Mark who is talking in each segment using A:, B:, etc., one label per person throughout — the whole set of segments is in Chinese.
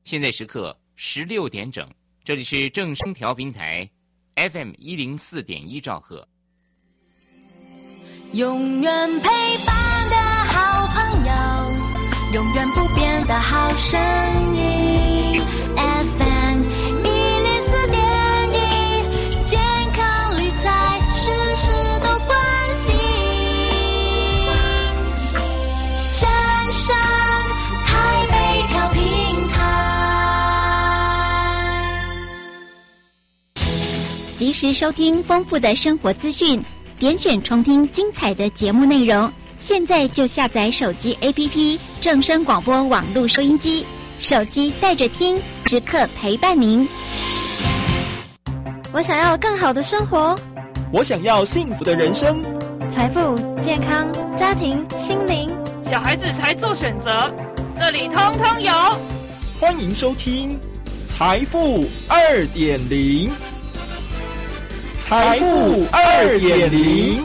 A: 现在时刻16点整，这里是正声调频台 FM104.1兆赫。
B: 永远陪伴的好朋友，永远不变的好声音 FM104.1，健康理财事事都关心，正声台北调频台，
C: 及时收听丰富的生活资讯，点选重听精彩的节目内容，现在就下载手机 APP 正声广播网络收音机，手机带着听，时刻陪伴您。
D: 我想要更好的生活，
E: 我想要幸福的人生，
D: 财富、健康、家庭、心灵，
F: 小孩子才做选择，这里通通有。
E: 欢迎收听财富2.0，财富2.0。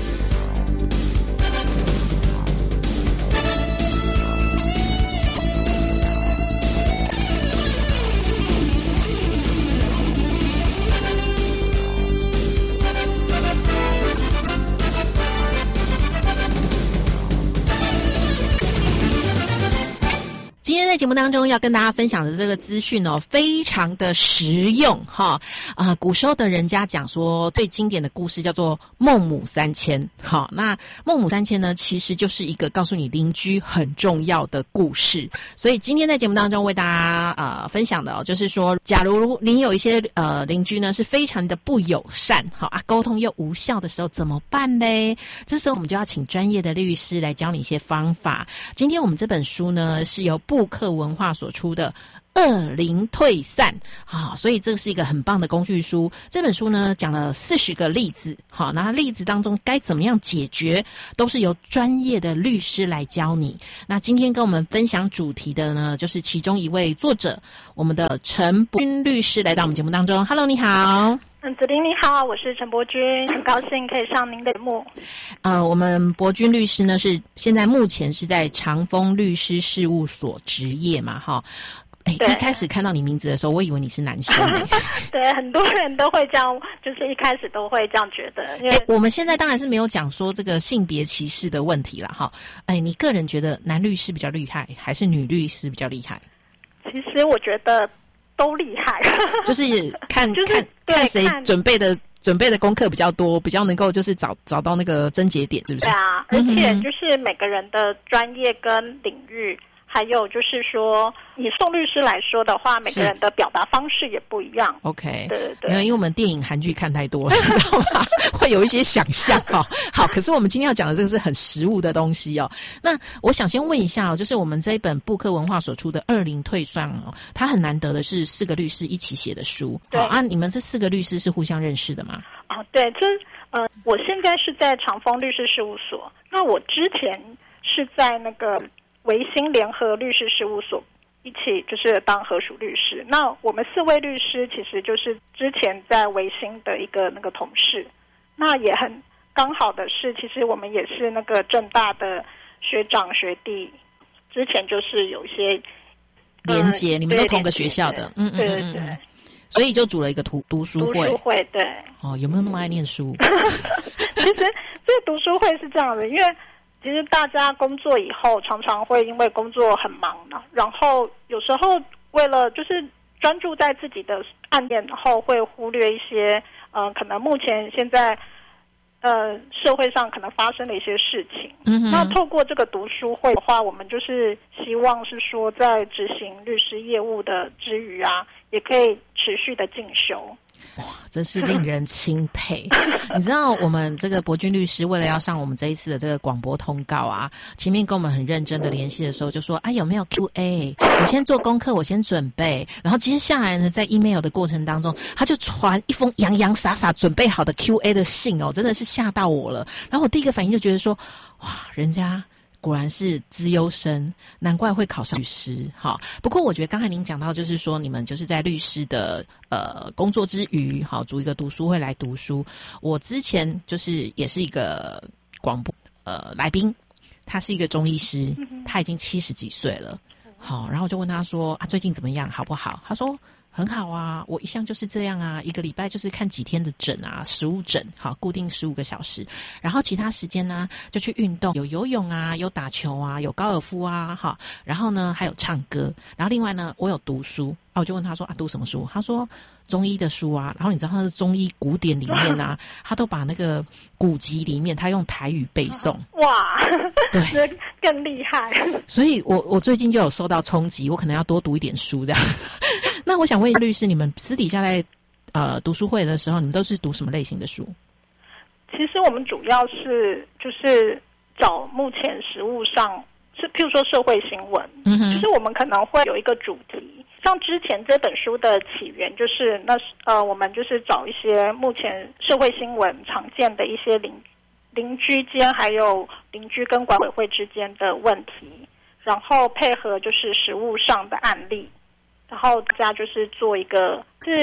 G: 今天在节目当中要跟大家分享的这个资讯哦，非常的实用哈。古时候的人家讲说，最经典的故事叫做孟母三迁。好，那孟母三迁呢，其实就是一个告诉你邻居很重要的故事。所以今天在节目当中为大家分享的哦，就是说，假如您有一些邻居呢是非常的不友善，好啊，沟通又无效的时候怎么办嘞？这时候我们就要请专业的律师来教你一些方法。今天我们这本书呢是由布克文化所出的恶灵退散，好，所以这是一个很棒的工具书。这本书呢讲了40个例子，好，那例子当中该怎么样解决，都是由专业的律师来教你。那今天跟我们分享主题的呢，就是其中一位作者，我们的陈伯君律师来到我们节目当中。Hello， 你好。
H: 子琳你好，我是陈伯君，很高兴可以上您的节目。
G: 我们伯君律师呢是现在目前是在长丰律师事务所执业嘛，哈。一开始看到你名字的时候，我以为你是男生。
H: 对，很多人都会这样，就是一开始都会这样觉得。因为
G: 我们现在当然是没有讲说这个性别歧视的问题啦，哈。你个人觉得男律师比较厉害，还是女律师比较厉害？
H: 其实我觉得都厉害，
G: 就是看谁准备的功课比较多，比较能够就是找到那个症结点，是不是？
H: 对啊，而且就是每个人的专业跟领域，还有就是说，以宋律师来说的话，每个人的表达方式也不一样。
G: OK，
H: 对对对，
G: 没有，因为我们电影韩剧看太多了，你知道吗？会有一些想象哦。好，可是我们今天要讲的这个是很实务的东西哦。那我想先问一下哦，就是我们这一本布克文化所出的恶灵退散哦，它很难得的是4个律师一起写的书。
H: 对
G: 啊，你们这4个律师是互相认识的吗？
H: 哦，对，我现在是在长丰律师事务所，那我之前是在那个维新联合律师事务所一起就是当合属律师。那我们4位律师其实就是之前在维新的一个那个同事，那也很刚好的是，其实我们也是那个政大的学长学弟，之前就是有一些
G: 连结，你们都同个学校的，
H: 对对对。
G: 所以就组了一个读书会。
H: 读书会，对。
G: 哦，有没有那么爱念书？
H: 其实这个读书会是这样的，因为其实大家工作以后常常会因为工作很忙嘛，然后有时候为了就是专注在自己的案件，然后会忽略一些可能目前现在社会上可能发生的一些事情。那透过这个读书会的话，我们就是希望是说在执行律师业务的之余啊，也可以持续的进修。
G: 哇，真是令人钦佩！你知道我们这个伯君律师为了要上我们这一次的这个广播通告啊，前面跟我们很认真的联系的时候就说，有没有 QA？ 我先做功课，我先准备，然后接下来呢，在 email 的过程当中，他就传一封洋洋洒洒准备好的 QA 的信哦，真的是吓到我了。然后我第一个反应就觉得说，哇，人家果然是资优生，难怪会考上律师。好，不过我觉得刚才您讲到，就是说你们就是在律师的工作之余，好组一个读书会来读书。我之前就是也是一个广播来宾，他是一个中医师，他已经70几岁了。 好，然后我就问他说啊，最近怎么样，好不好？他说很好啊，我一向就是这样啊，一个礼拜就是看几天的诊啊，15诊，好，固定15个小时，然后其他时间呢就去运动，有游泳啊，有打球啊，有高尔夫啊，好，然后呢还有唱歌，然后另外呢我有读书啊，我就问他说啊，读什么书？他说中医的书啊，然后你知道他是中医古典里面啊，他都把那个古籍里面他用台语背诵，
H: 哇，
G: 对，
H: 更厉害。
G: 所以我最近就有受到冲击，我可能要多读一点书这样。那我想问律师，你们私底下在读书会的时候，你们都是读什么类型的书？
H: 其实我们主要是就是找目前实务上是，譬如说社会新闻，就是我们可能会有一个主题，像之前这本书的起源就是我们就是找一些目前社会新闻常见的一些邻居间还有邻居跟管委会之间的问题，然后配合就是实务上的案例，然后大家就是做一个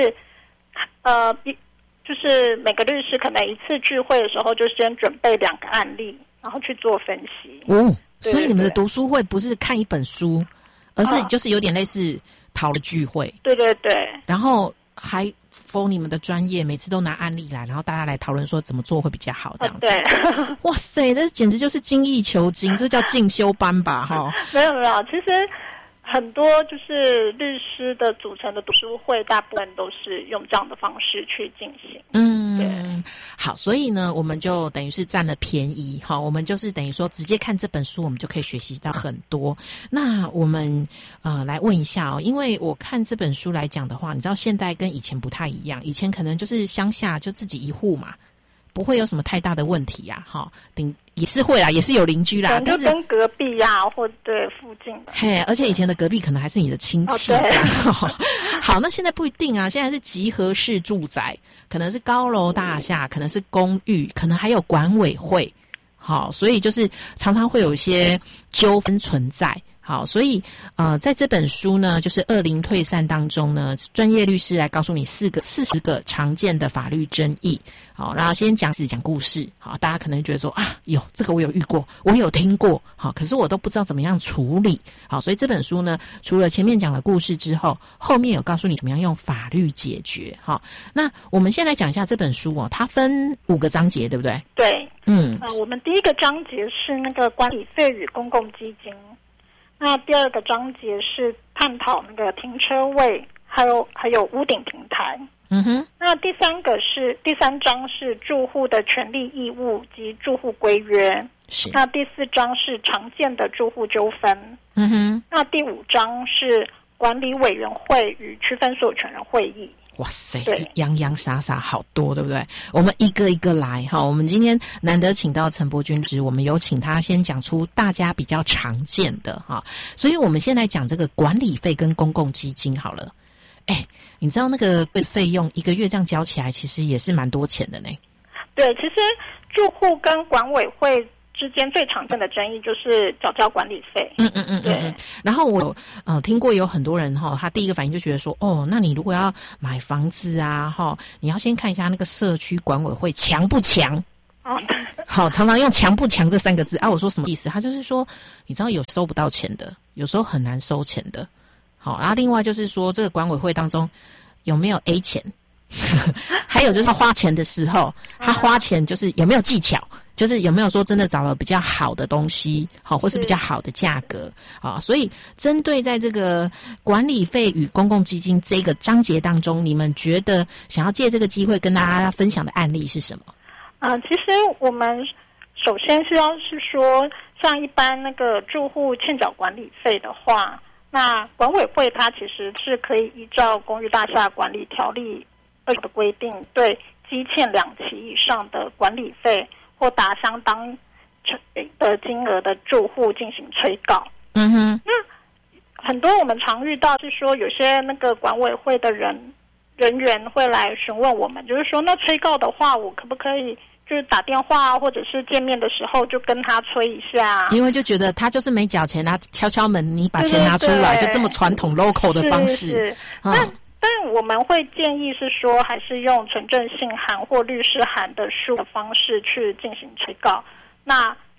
H: 就是每个律师可能一次聚会的时候就先准备2个案例，然后去做分析。
G: 哦，所以你们的读书会不是看一本书，而是就是有点类似讨论聚会。
H: 对对对。
G: 然后还否你们的专业，每次都拿案例来，然后大家来讨论说怎么做会比较好这样子。
H: 对。
G: 哇塞，这简直就是精益求精，这叫进修班吧？哈。
H: 没有，其实很多就是律师的组成的读书会，大部分都是用这样的方式去进行。对。
G: 好，所以呢，我们就等于是占了便宜，哈，我们就是等于说直接看这本书，我们就可以学习到很多。那我们来问一下哦，因为我看这本书来讲的话，你知道现代跟以前不太一样，以前可能就是乡下就自己一户嘛，不会有什么太大的问题啊，哈，也是会啦，也是有邻居啦，
H: 但是跟隔壁呀，或对附近的。
G: 嘿，而且以前的隔壁可能还是你的亲戚这样。好，那现在不一定啊，现在是集合式住宅，可能是高楼大厦，可能是公寓，可能还有管委会。好，所以就是常常会有一些纠纷存在。好，所以在这本书呢，就是恶灵退散当中呢，专业律师来告诉你40个常见的法律争议。好，然后先讲故事。好，大家可能觉得说啊，这个我有遇过，我有听过。好，可是我都不知道怎么样处理。好，所以这本书呢，除了前面讲的故事之后，后面有告诉你怎么样用法律解决。好，那我们先来讲一下这本书哦，它分5个章节，对不对？
H: 对。我们第一个章节是那个管理费与公共基金。那第2个章节是探讨那个停车位，还有屋顶平台。那第3章是住户的权利义务及住户规约。是。那第4章是常见的住户纠纷。那第5章是管理委员会与区分所有权人会议。
G: 哇塞，洋洋洒洒好多，对不对？我们一个一个来哈。我们今天难得请到陈柏君律师，我们有请他先讲出大家比较常见的哈。所以我们先来讲这个管理费跟公共基金好了。你知道那个费用一个月这样交起来，其实也是蛮多钱的呢。
H: 对，其实住户跟管委会之间最常见的争议就是缴交管理费。
G: 对。然后我听过有很多人哈，他第一个反应就觉得说，那你如果要买房子啊哈，你要先看一下那个社区管委会强不强。好，常常用强不强这3个字啊。我说什么意思？他就是说，你知道有收不到钱的，有时候很难收钱的。好，然后另外就是说，这个管委会当中有没有 A 钱，还有就是他花钱的时候，他花钱就是有没有技巧，就是有没有说真的找了比较好的东西，好，或是比较好的价格，好，所以针对在这个管理费与公共基金这个章节当中，你们觉得想要借这个机会跟大家分享的案例是什么？
H: 其实我们首先是说，像一般那个住户欠缴管理费的话，那管委会它其实是可以依照公寓大厦管理条例的规定，对积欠2期以上的管理费或达相当的金额的住户进行催告。那很多我们常遇到是说，有些那个管委会的人员会来询问我们，就是说，那催告的话，我可不可以就是打电话或者是见面的时候就跟他催一下？因
G: 为就觉得他就是没缴钱啊，敲敲门，你把钱拿出来，就这么传统 local 的方式。
H: 但我们会建议是说，还是用存证信函或律师函的书的方式去进行催告。那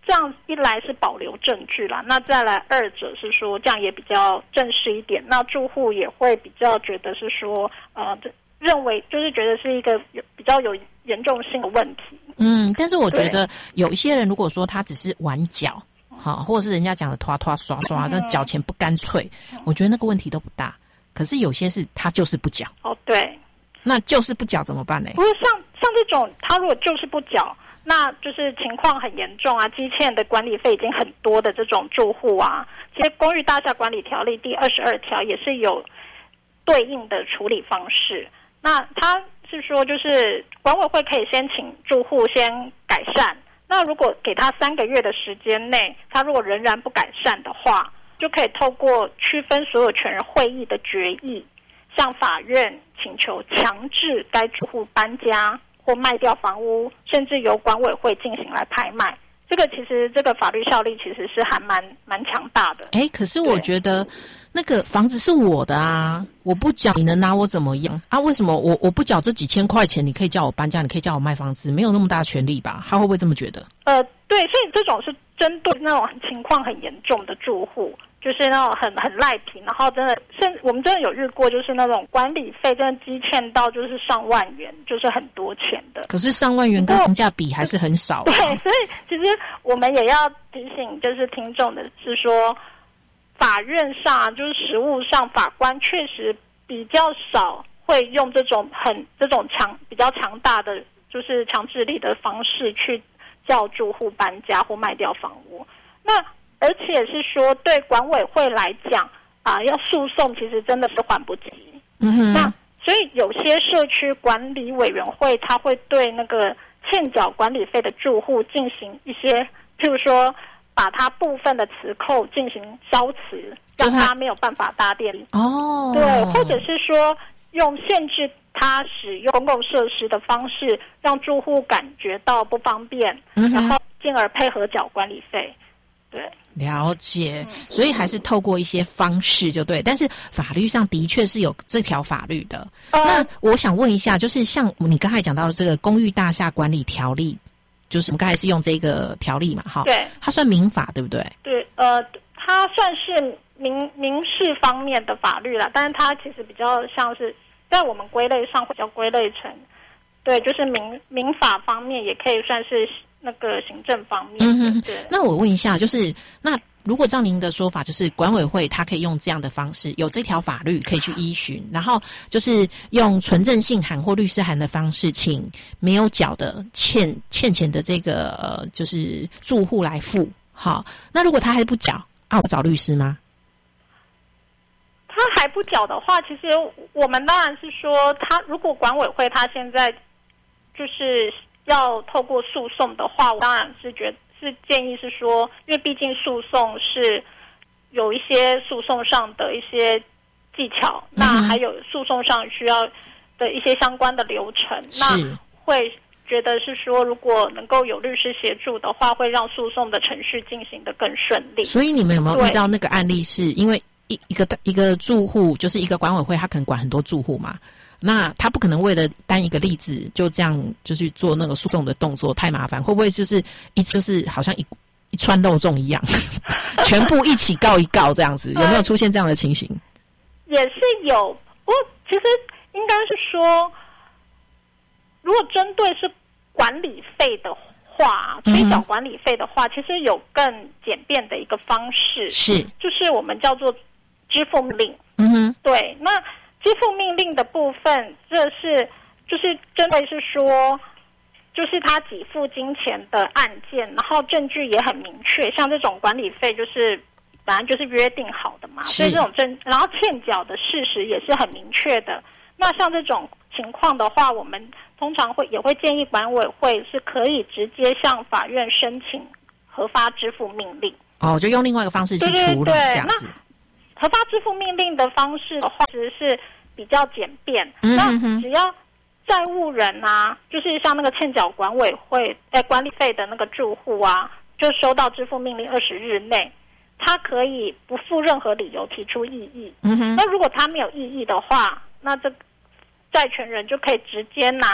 H: 这样一来是保留证据啦，那再来二者是说这样也比较正式一点，那住户也会比较觉得是说认为就是觉得是一个比较有严重性的问题。
G: 但是我觉得有一些人如果说他只是玩脚，好，或者是人家讲的拖拖刷刷，这脚钱不干脆，我觉得那个问题都不大。可是有些是他就是不缴。
H: 哦，对，
G: 那就是不缴怎么办呢？
H: 不是像这种，他如果就是不缴，那就是情况很严重啊，积欠的管理费已经很多的这种住户啊，其实公寓大厦管理条例第22条也是有对应的处理方式。那他是说，就是管委会可以先请住户先改善，那如果给他3个月的时间内，他如果仍然不改善的话，就可以透过区分所有权人会议的决议，向法院请求强制该住户搬家或卖掉房屋，甚至由管委会进行来拍卖。其实这个法律效力其实是还蛮强大的。
G: 可是我觉得那个房子是我的啊，我不缴你能拿我怎么样啊？为什么我不缴这几千块钱，你可以叫我搬家，你可以叫我卖房子，没有那么大权利吧？他会不会这么觉得？
H: 对，所以这种是针对那种情况很严重的住户，就是那种很赖皮，然后真的我们真的有遇过，就是那种管理费真的积欠到就是上万元，就是很多钱的。可
G: 是上万元跟房价比还是很少啊。
H: 对，所以其实我们也要提醒就是听众的是说，法院上就是实务上法官确实比较少会用这种比较强大的就是强制力的方式去叫住户搬家或卖掉房屋。那而且是说对管委会来讲要诉讼其实真的是缓不急。那所以有些社区管理委员会他会对那个欠缴管理费的住户进行一些，譬如说把他部分的磁扣进行消磁，让他没有办法搭电梯。对，或者是说用限制他使用公共设施的方式，让住户感觉到不方便，然后进而配合缴管理费。对，
G: 了解。所以还是透过一些方式就对，但是法律上的确是有这条法律的。那我想问一下，就是像你刚才讲到的这个公寓大厦管理条例，就是我们刚才是用这个条例嘛，
H: 对，
G: 它算民法对不对？
H: 对，它算是民事方面的法律啦，但是它其实比较像是在我们归类上会比较归类成，对，就是民法方面也可以算是那个行政方面。对。
G: 那我问一下，就是那如果照您的说法，就是管委会它可以用这样的方式，有这条法律可以去依循，然后就是用存证信函或律师函的方式，请没有缴的欠钱的这个就是住户来付。好，那如果他还不缴我找律师吗？
H: 他还不缴的话，其实我们当然是说，他如果管委会他现在就是要透过诉讼的话，我当然是建议是说，因为毕竟诉讼是有一些诉讼上的一些技巧，那还有诉讼上需要的一些相关的流程，那会觉得是说，如果能够有律师协助的话，会让诉讼的程序进行得更顺利。
G: 所以你们有没有遇到那个案例，是因为一个住户，就是一个管委会，他可能管很多住户嘛？那他不可能为了单一个例子就这样就去做那个诉讼的动作，太麻烦。会不会就是好像一串肉粽一样，全部一起告一告这样子？有没有出现这样的情形？
H: 也是有，不过其实应该是说，如果针对是管理费的话，催缴管理费的话，其实有更简便的一个方式，就是我们叫做支付命令。对，那支付命令的部分，就是针对是说，就是他给付金钱的案件，然后证据也很明确，像这种管理费就是本来就是约定好的嘛，所以这种然后欠缴的事实也是很明确的。那像这种情况的话，我们通常也会建议管委会是可以直接向法院申请核发支付命令。
G: 就用另外一个方式去处理这样子。
H: 核发支付命令的方式的话，其实是比较简便。那只要债务人就是像那个欠缴管委会管理费的那个住户就收到支付命令20日内，他可以不附任何理由提出异议。那如果他没有异议的话，那这债权人就可以直接拿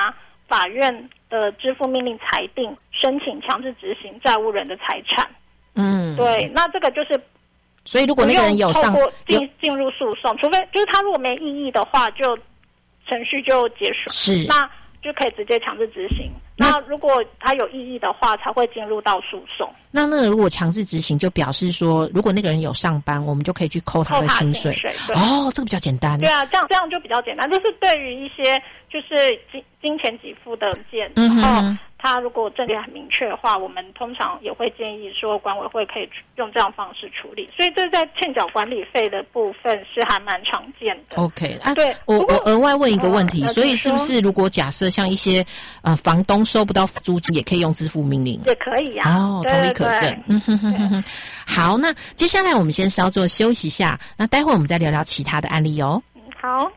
H: 法院的支付命令裁定申请强制执行债务人的财产。对，那这个就是，
G: 所以如果那个人有上
H: 进入诉讼，除非就是他如果没异议的话，就程序就结束，
G: 是
H: 那就可以直接强制执行。那如果他有异议的话，才会进入到诉讼。
G: 那个如果强制执行，就表示说，如果那个人有上班，我们就可以去扣他的薪水。哦，这个比较简单。对
H: 啊，这样就比较简单。这是对于一些就是金钱给付的件，然后他如果证据很明确的话，我们通常也会建议说管委会可以用这样方式处理。所以这在欠缴管理费的部分是还蛮常见的。
G: OK， 对，我额外问一个问题，所以是不是如果假设像一些房东收不到租金，也可以用支付命令？
H: 也可以啊。
G: 哦，同理可证。好，那接下来我们先稍作休息一下，那待会儿我们再聊聊其他的案例哦。
H: 好。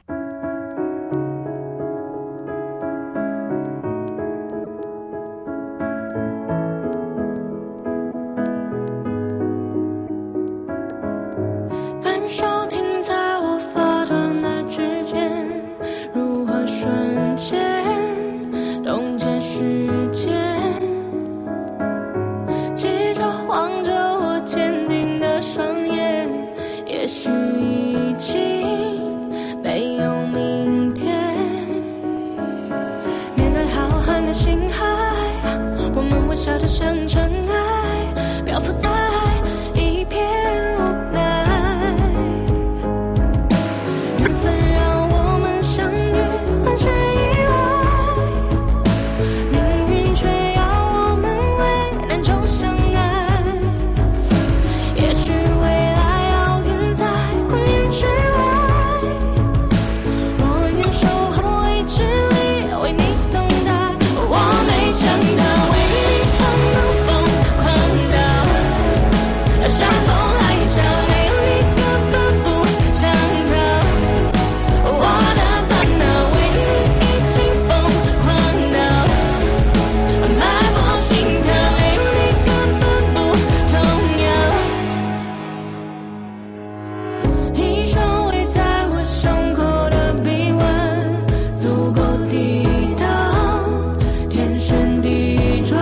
I: 感受停在我发端的指尖，如何瞬间冻结时间，记着望着我坚定的双眼，也许已经没有明天。面对浩瀚的星海，我们微笑着像尘埃，漂浮在一片无奈。缘分让我们相遇，很是意外，命运却要我们为难就相爱。也许未来遥远在光年之外，我愿守候未知里为你等待。我没想到为你可能疯狂到山崩海啸，没有你根本不想逃。我的大脑为你已经疯狂到脉搏心跳，没有你根本不重要。一双围在我胸口的臂弯，足够抵挡天旋地转，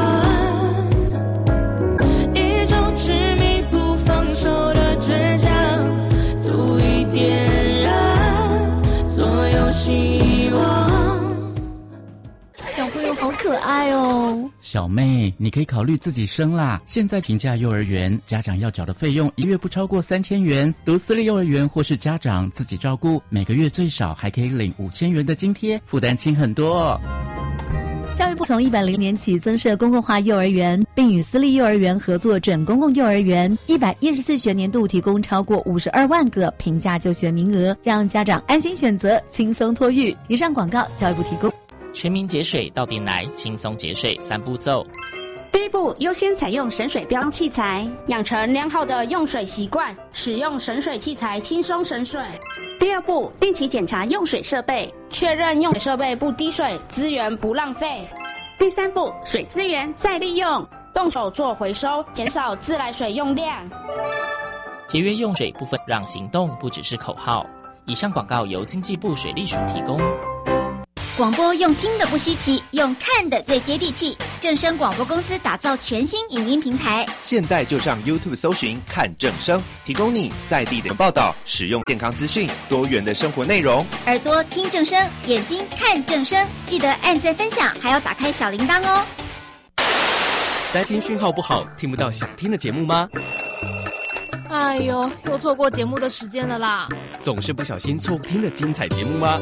I: 一周执迷不放手的倔强，足以点燃所有希望。
C: 小朋友好可爱哦。
J: 小妹，你可以考虑自己生啦。现在平价幼儿园家长要缴的费用1月不超过3000元，读私立幼儿园或是家长自己照顾，每个月最少还可以领5000元的津贴，负担轻很多。
K: 教育部从100年起增设公共化幼儿园，并与私立幼儿园合作准公共幼儿园，114学年度提供超过52万个平价就学名额，让家长安心选择，轻松托育。以上广告教育部提供。
L: 全民节水到店来，轻松节水3步骤。
M: 第一步，优先采用省水标器材，
N: 养成良好的用水习惯，使用省水器材轻松省水。
M: 第二步，定期检查用水设备，
N: 确认用水设备不滴水，资源不浪费。
M: 第三步，水资源再利用，
N: 动手做回收，减少自来水用量。
L: 节约用水部分，让行动不只是口号。以上广告由经济部水利署提供。
C: 广播用听的不稀奇，用看的最接地气。正声广播公司打造全新影音平台，
O: 现在就上 YouTube 搜寻看正声，提供你在地的报道、实用健康资讯、多元的生活内容。
C: 耳朵听正声，眼睛看正声，记得按赞分享，还要打开小铃铛哦。
P: 担心讯号不好，听不到想听的节目吗？
Q: 哎呦，又错过节目的时间了啦！
P: 总是不小心错过听的精彩节目吗？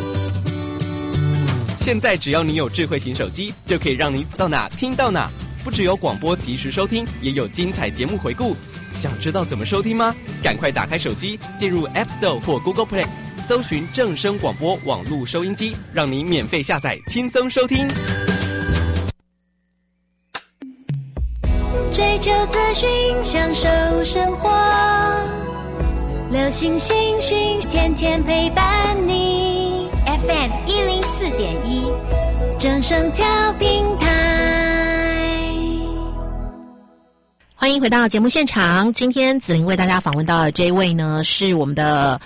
P: 现在只要你有智慧型手机，就可以让你走到哪听到哪。不只有广播及时收听，也有精彩节目回顾。想知道怎么收听吗？赶快打开手机，进入 App Store 或 Google Play， 搜寻正声广播网络收音机，让你免费下载，轻松收听。
I: 追求资讯，享受生活，流行新讯，天天陪伴你。FM 104.1，正声调频台。
G: 欢迎回到节目现场。今天子琳为大家访问到的这一位呢，是我们的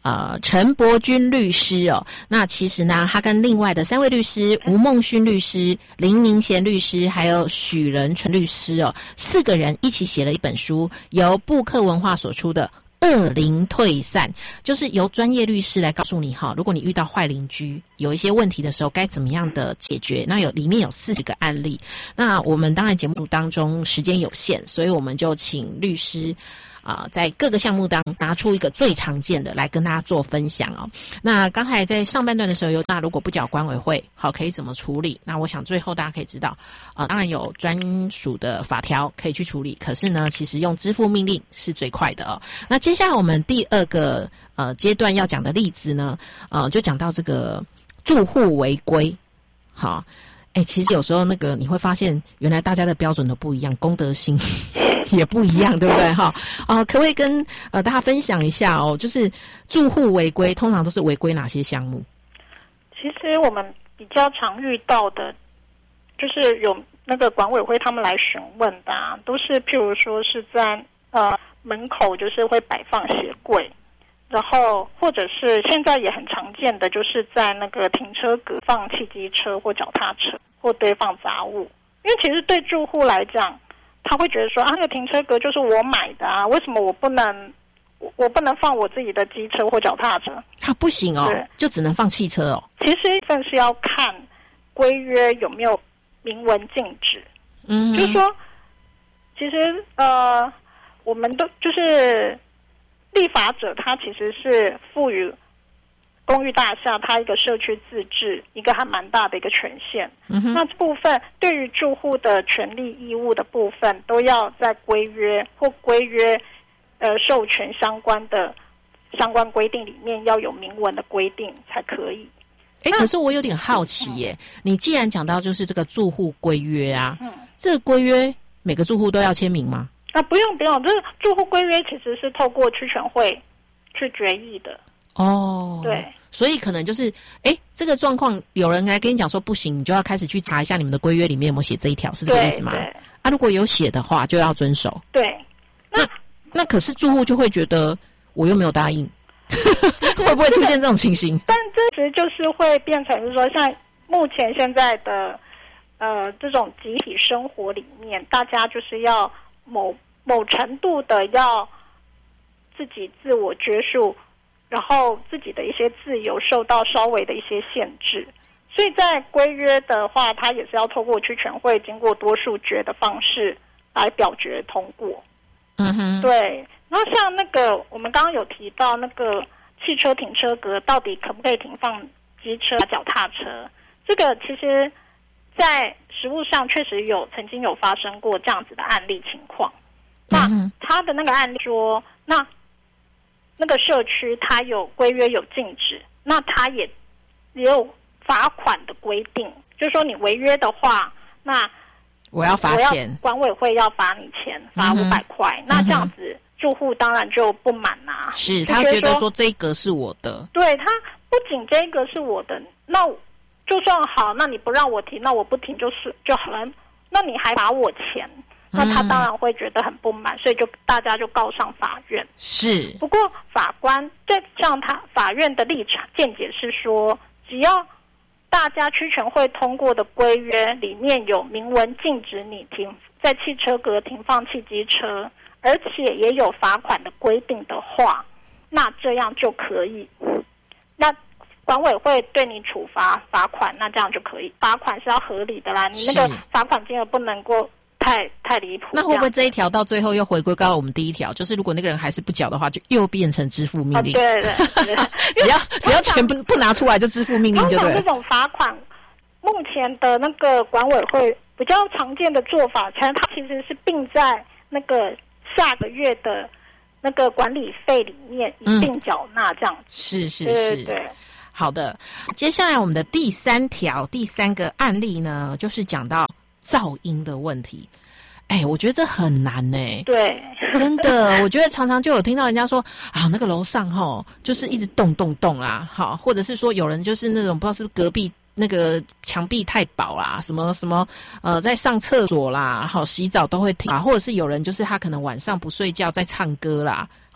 G: 陈伯君律师哦。那其实呢，他跟另外的3位律师吴孟勋律师、林明贤律师还有许仁纯律师哦，4个人一起写了一本书，由布克文化所出的恶邻退散，就是由专业律师来告诉你哈，如果你遇到坏邻居有一些问题的时候该怎么样的解决。那里面有40个案例，那我们当然节目当中时间有限，所以我们就请律师在各个项目当中拿出一个最常见的来跟大家做分享哦。那刚才在上半段的时候那如果不缴管委会好可以怎么处理？那我想最后大家可以知道当然有专属的法条可以去处理，可是呢其实用支付命令是最快的哦。那接下来我们第2个阶段要讲的例子呢就讲到这个住户违规。好，其实有时候你会发现原来大家的标准都不一样，公德心也不一样，对不对哈？可不可以跟大家分享一下哦？就是住户违规通常都是违规哪些项目？
H: 其实我们比较常遇到的，就是有那个管委会他们来询问的都是譬如说是在门口就是会摆放鞋柜，然后或者是现在也很常见的，就是在那个停车格放汽机车或脚踏车或堆放杂物。因为其实对住户来讲，他会觉得说那个停车格就是我买的为什么我不能放我自己的机车或脚踏车？
G: 不行哦，就只能放汽车哦。
H: 其实这是要看规约有没有明文禁止。就是说其实我们都就是立法者他其实是赋予公寓大厦它一个社区自治一个还蛮大的一个权限。那这部分对于住户的权利义务的部分都要在规约或规约授权相关规定里面要有明文的规定才可以。
G: 可是我有点好奇耶，你既然讲到就是这个住户规约这个规约每个住户都要签名吗？
H: 不用，这个住户规约其实是透过区权会去决议的。对，
G: 所以可能就是这个状况有人来跟你讲说不行，你就要开始去查一下你们的规约里面有没有写这一条，是这个意思吗？如果有写的话就要遵守。
H: 对，
G: 那可是住户就会觉得我又没有答应会不会出现这种情形？
H: 但这其实就是会变成是说像目前现在的这种集体生活里面，大家就是要某程度的要自己自我约束，然后自己的一些自由受到稍微的一些限制。所以在规约的话，它也是要透过区权会经过多数决的方式来表决通过。对。然后像那个我们刚刚有提到那个汽车停车格到底可不可以停放机车脚踏车，这个其实在实务上确实曾经有发生过这样子的案例情况。那他的那个案例说，那个社区它有规约有禁止，那它也有罚款的规定，就是说你违约的话，那
G: 我要罚钱，
H: 管委会要罚你钱，罚500块。那这样子住户当然就不满
G: 是他觉得说这一格是我的，
H: 对，他不仅这一个是我的，那就算好，那你不让我停，那我不停就好了，那你还罚我钱，那他当然会觉得很不满，所以大家就告上法院。
G: 是，
H: 不过法官像法院的立场见解是说，只要大家区权会通过的规约里面有明文禁止你在汽车格停放汽机车，而且也有罚款的规定的话，那这样就可以。那管委会对你处罚罚款，那这样就可以。罚款是要合理的啦，你那个罚款金额不能够太离谱。
G: 那会不会这一条到最后又回归到我们第一条，就是如果那个人还是不缴的话，就又变成支付命令？
H: 对
G: 只要钱不拿出来就支付命令，对不对？
H: 这种罚款，目前的那个管委会比较常见的做法，它其实是并在那个下个月的那个管理费里面一并缴纳，这样子。
G: 是，
H: 对。
G: 好的，接下来我们的第3个案例呢，就是讲到噪音的问题。我觉得这很难
H: 对，
G: 真的，我觉得常常就有听到人家说那个楼上就是一直动啦，或者是说有人就是那种不知道是不是隔壁那个墙壁太薄啦，什么在上厕所啦，洗澡都会听或者是有人就是他可能晚上不睡觉在唱歌啦，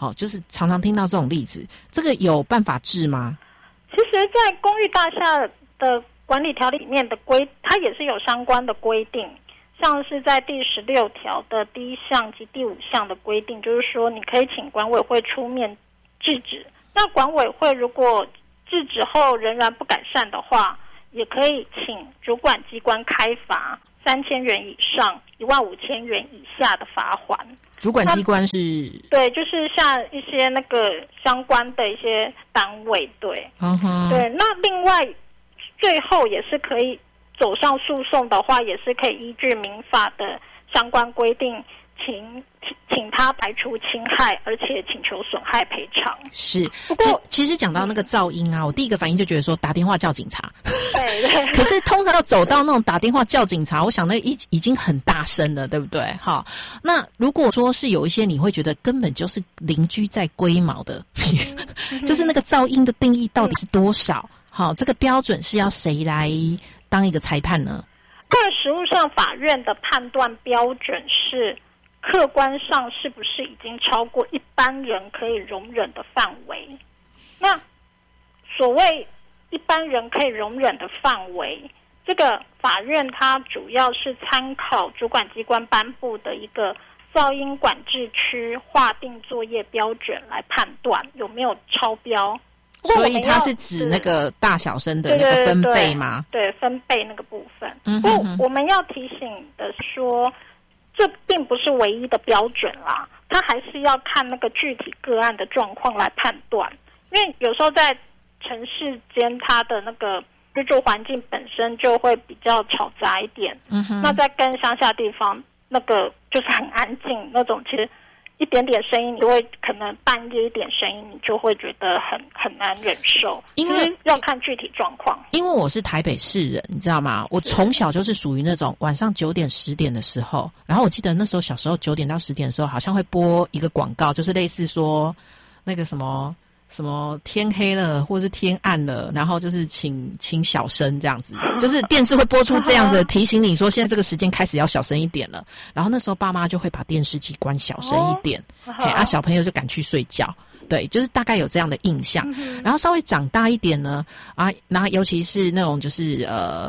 G: 就是常常听到这种例子，这个有办法治吗？
H: 其实，在公寓大厦的管理条例里面的它也是有相关的规定，像是在第16条的第1项及第5项的规定，就是说你可以请管委会出面制止。那管委会如果制止后仍然不改善的话，也可以请主管机关开罚3000元以上15000元以下的罚锾。
G: 主管机关是？
H: 对，就是像一些那个相关的一些单位，对，对。那另外，最后也是可以走上诉讼的话，也是可以依据民法的相关规定，请他排除侵害，而且请求损害赔偿。是，不过
G: 其实讲到那个噪音啊，我第一个反应就觉得说打电话叫警察。
H: 对。
G: 可是通常要走到那种打电话叫警察，我想那已经很大声了，对不对？好，那如果说是有一些你会觉得根本就是邻居在龟毛的，就是那个噪音的定义到底是多少？好，这个标准是要谁来当一个裁判呢？
H: 在实务上，法院的判断标准是客观上是不是已经超过一般人可以容忍的范围。那所谓一般人可以容忍的范围，这个法院它主要是参考主管机关颁布的一个噪音管制区划定作业标准来判断有没有超标。
G: 所以它是指那个大小声的那个分贝吗？
H: 对，分贝那个部分。不过我们要提醒的是说，这并不是唯一的标准啦，它还是要看那个具体个案的状况来判断。因为有时候在城市间，它的那个居住环境本身就会比较嘈杂一点。那在跟乡下地方，那个就是很安静那种，其实一点点声音，你就会可能半夜一点声音，你就会觉得很难忍受。因为要看具体状况。
G: 因为我是台北市人，你知道吗？我从小就是属于那种晚上9点10点的时候，然后我记得那时候小时候9点到10点的时候，好像会播一个广告，就是类似说那个什么天黑了或是天暗了，然后就是请小声这样子，就是电视会播出这样的提醒你说现在这个时间开始要小声一点了。然后那时候爸妈就会把电视机关小声一点，小朋友就赶去睡觉。对，就是大概有这样的印象。然后稍微长大一点呢，然后尤其是那种就是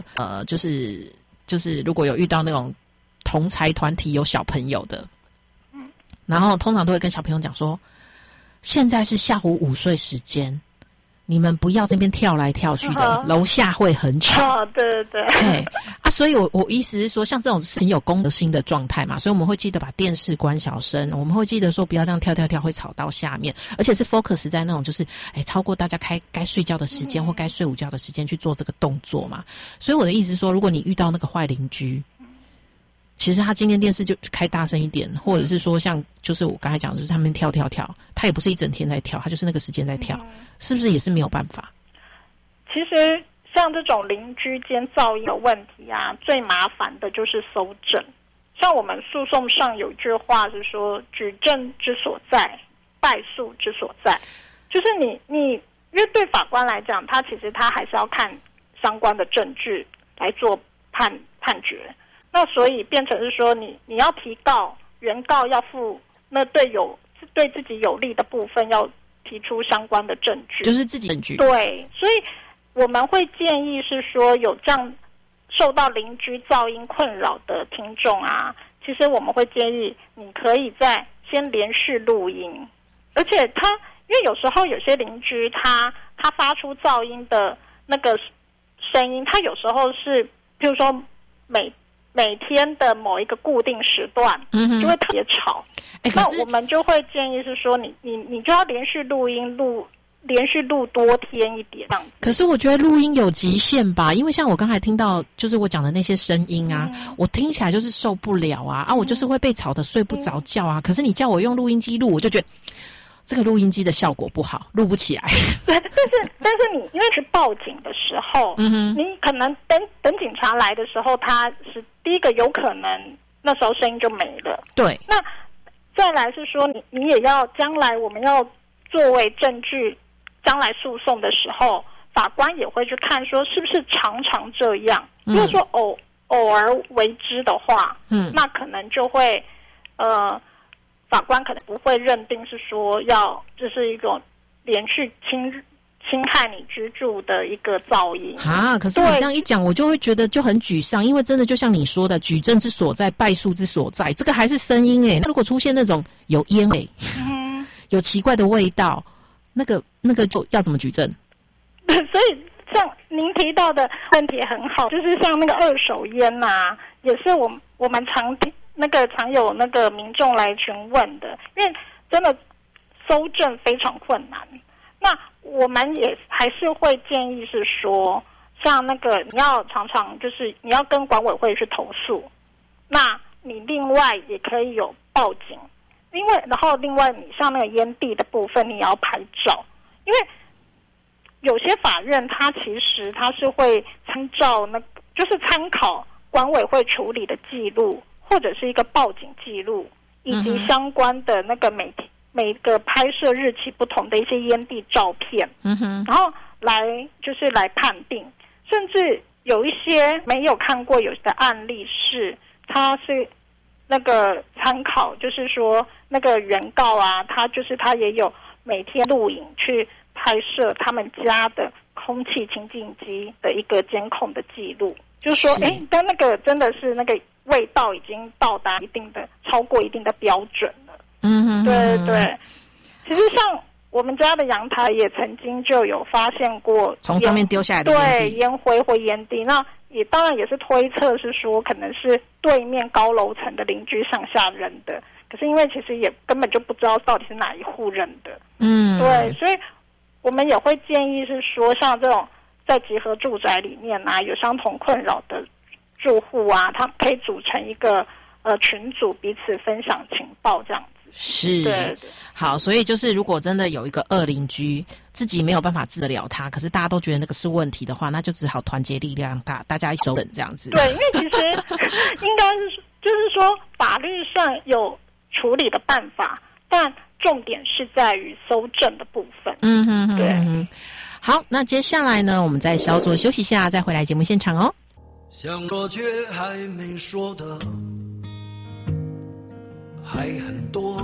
G: 就是如果有遇到那种同才团体有小朋友的，然后通常都会跟小朋友讲说，现在是下午午睡时间，你们不要这边跳来跳去的，楼下会很吵。
H: 对对对。
G: 所以我意思是说，像这种是很有公德心的状态嘛，所以我们会记得把电视关小声，我们会记得说不要这样跳会吵到下面，而且是 focus 在那种就是超过大家该睡觉的时间或该睡午觉的时间去做这个动作嘛。所以我的意思是说，如果你遇到那个坏邻居，其实他今天电视就开大声一点，或者是说像就是我刚才讲的，就是他们跳，他也不是一整天在跳，他就是那个时间在跳，是不是也是没有办法？
H: 其实像这种邻居间噪音的问题啊，最麻烦的就是搜证。像我们诉讼上有一句话是说，举证之所在，败诉之所在，就是你因为对法官来讲，他其实他还是要看相关的证据来做判决。那所以变成是说，你要提告，原告要负那对自己有利的部分要提出相关的证据，
G: 就是自己证据。
H: 对，所以我们会建议是说，有这样受到邻居噪音困扰的听众啊，其实我们会建议你可以先连续录音，而且因为有时候有些邻居他发出噪音的那个声音，他有时候是譬如说每天的某一个固定时段，就会特别吵。那我们就会建议是说，你就要连续录音，连续录多天一点这样子。
G: 可是我觉得录音有极限吧，因为像我刚才听到，就是我讲的那些声音啊，我听起来就是受不了啊，我就是会被吵得睡不着觉啊。可是你叫我用录音机录，我就觉得这个录音机的效果不好，录不起来。
H: 但是你因为去报警的时候，你可能等警察来的时候，他是第一个有可能那时候声音就没了。
G: 对。
H: 那再来是说，你也要将来我们要作为证据，将来诉讼的时候，法官也会去看说是不是常常这样。如果说偶尔为之的话，那可能就会法官可能不会认定是说这是一种连续侵害你居住的一个噪音
G: 啊。可是你这样一讲，我就会觉得就很沮丧，因为真的就像你说的，举证之所在，败诉之所在，这个还是声音那如果出现那种有烟味、有奇怪的味道，那个就要怎么举证？
H: 所以像您提到的问题很好，就是像那个二手烟啊，也是我们常有那个民众来询问的，因为真的搜证非常困难。那我们也还是会建议是说，像那个你要常常就是你要跟管委会去投诉，那你另外也可以有报警，然后另外你像那个烟蒂的部分你也要拍照，因为有些法院它其实它是会就是参考管委会处理的记录，或者是一个报警记录，以及相关的那个每个拍摄日期不同的一些烟蒂照片，然后来判定，甚至有一些没有看过有的案例是，他是那个参考，就是说那个原告啊，他也有每天录影去拍摄他们家的空气清净机的一个监控的记录，就是说，但那个真的是那个味道已经到达超过一定的标准了。对对，其实像我们家的阳台也曾经就有发现过
G: 从上面丢下来的
H: 烟灰或烟蒂，那也当然也是推测是说可能是对面高楼层的邻居上下扔的，可是因为其实也根本就不知道到底是哪一户扔的，对，所以我们也会建议是说，像这种在集合住宅里面啊，有相同困扰的住户啊，他可以组成一个群组，彼此分享情报这样子。
G: 是，对，好，所以就是如果真的有一个恶邻居，自己没有办法治得了他，可是大家都觉得那个是问题的话，那就只好团结力量，大家一起等这样子。对，
H: 因为其实应该是就是说法律上有处理的办法，但重点是在于搜证的部分。对。
G: 好，那接下来呢，我们再稍作休息一下，再回来节目现场哦。
R: 想说却还没说的还很多，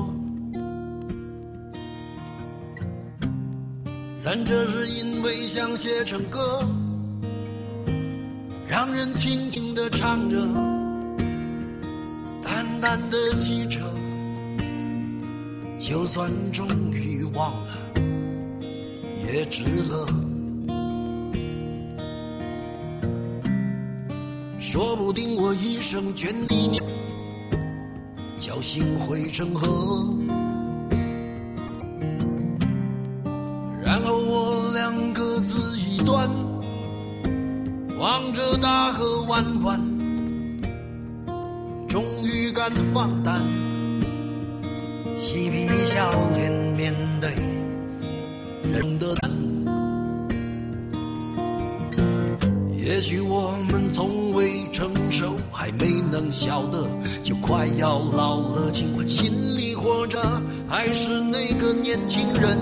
R: 咱这是因为想写成歌，让人轻轻地唱着，淡淡的记着，就算终于忘了也值了。说不定我一生眷恋你，侥幸汇成河，然后我俩各自一端，望着大河弯弯，终于敢放胆，嬉皮笑脸面对人的难。也许我们从未成熟，还没能晓得，就快要老了，尽管心里活着还是那个年轻人。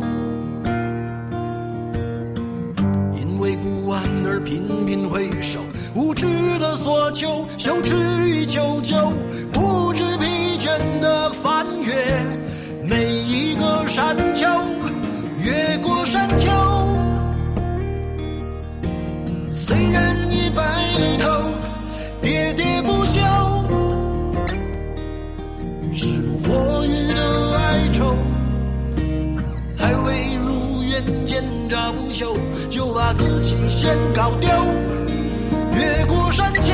R: 因为不安而频频回首，无知的索求，羞耻与求救，不知疲倦的翻越每一个山丘，越过山丘。虽然已白了头，喋喋不休，时不我予的哀愁，还未如愿见着不朽，就把自己先搞丢。越过山丘，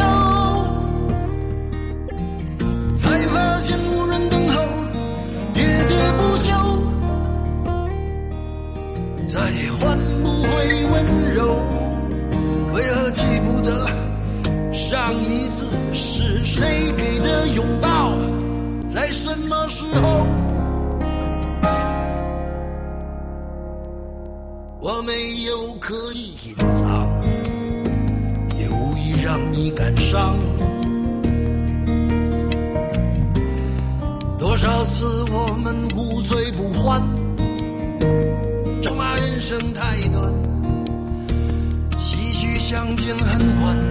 R: 才发现无人等候，喋喋不休，再换不回温柔。为何记不得上一次是谁给的拥抱，在什么时候？我没有刻意隐藏，也无意让你感伤。多少次我们无醉不欢，咒骂人生太短，相见恨晚，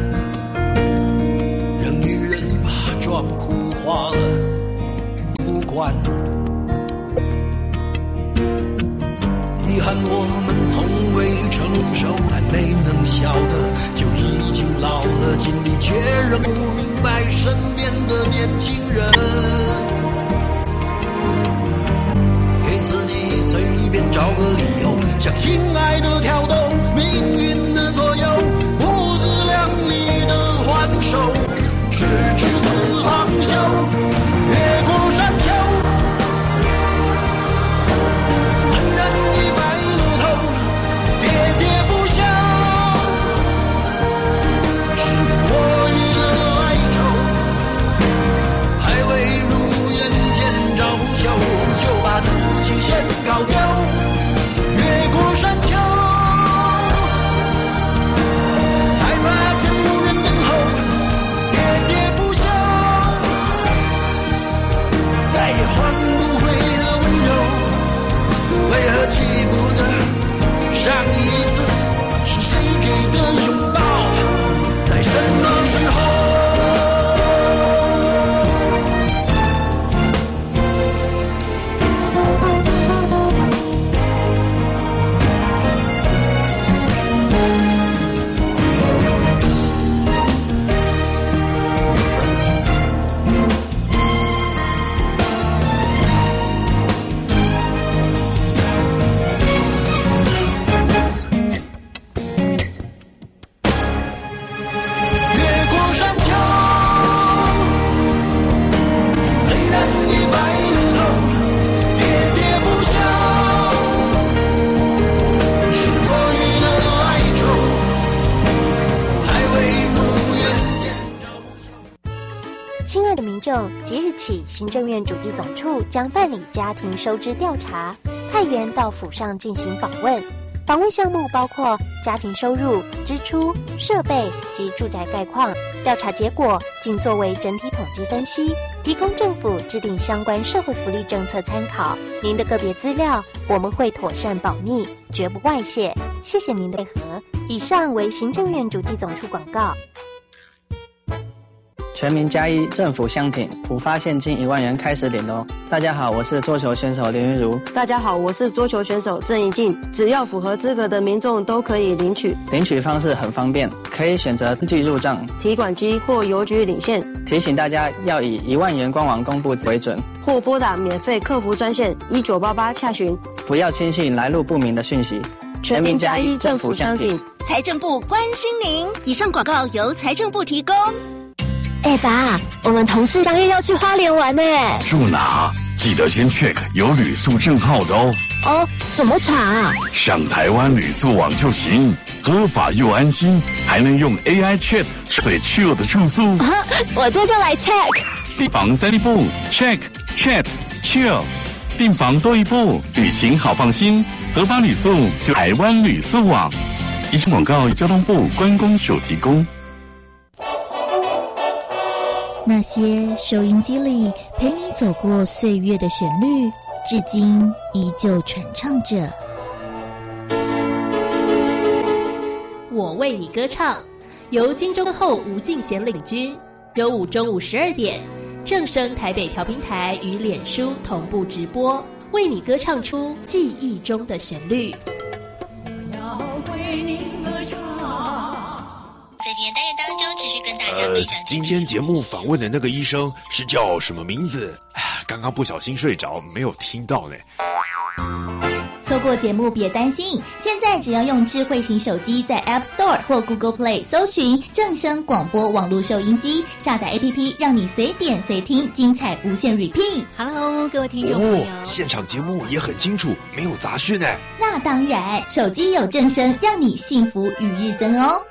R: 让女人把妆哭花了不管。 看我们从未成熟，还没能笑的就已经老了，尽力却仍不明白身边的年轻人，给自己随便找个理由，向心爱的挑逗，命运的左右，不自量力的还手，直至死方休，越过山丘。就把自己先搞掉，越过山丘，才发现无人等候，喋喋不休，再也换不回的温柔，为何记不得上一次是谁给的拥抱，在什么时候？
S: 即日起，行政院主计总处将办理家庭收支调查，派员到府上进行访问。访问项目包括家庭收入、支出、设备及住宅概况。调查结果仅作为整体统计分析，提供政府制定相关社会福利政策参考。您的个别资料我们会妥善保密，绝不外泄。谢谢您的配合。以上为行政院主计总处广告。
T: 全民加一，政府相挺，普发现金1万元开始领咯。大家好，我是桌球选手林云如。
U: 大家好，我是桌球选手郑怡静。只要符合资格的民众都可以领取。
T: 领取方式很方便，可以选择登记入账、
U: 提款机或邮局领现。
T: 提醒大家要以1万元官网公布为准，
U: 或拨打免费客服专线1988洽询。
T: 不要轻信来路不明的讯息。全民加一，政府相挺。
C: 财政部关心您。以上广告由财政部提供。
S: 哎爸，我们同事3月要去花莲玩呢。
V: 住哪？记得先 check 有旅宿证号的哦。
S: 哦，怎么查？
V: 上台湾旅宿网就行，合法又安心，还能用 AI chat 最 chill 的住宿。
S: 我这就来 check。
V: 订房3步 check chat chill， 订房多一步，旅行好放心。合法旅宿就台湾旅宿网。以上广告交通部观光署提供。
W: 那些收音机里陪你走过岁月的旋律，至今依旧传唱着。
X: 我为你歌唱，由金钟后吴敬贤领军，周五中午12点，正声台北调频台与脸书同步直播，为你歌唱出记忆中的旋律。
Y: 在今天单元当中，持续跟大家分享。
Z: 今天节目访问的那个医生是叫什么名字？刚刚不小心睡着，没有听到呢。
X: 错过节目别担心，现在只要用智慧型手机在 App Store 或 Google Play 搜寻正声广播网络收音机，下载 APP， 让你随点随听，精彩无限 repeat。Hello， 各位听众朋友，
Z: 现场节目也很清楚，没有杂讯呢。
X: 那当然，手机有正声，让你幸福与日增哦。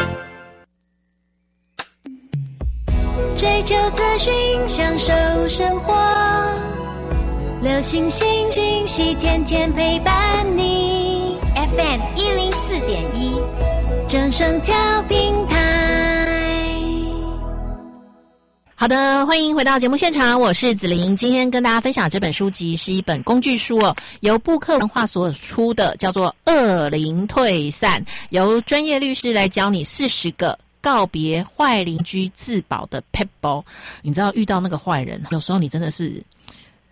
I: 追求资讯，享受生活，流行新讯息，天天陪伴你。FM 104.1，正声调频台。
G: 好的，欢迎回到节目现场，我是子琳。今天跟大家分享这本书籍是一本工具书哦，由布克文化所出的，叫做《恶灵退散》，由专业律师来教你40个告别坏邻居自保的 pebble。你知道遇到那个坏人，有时候你真的是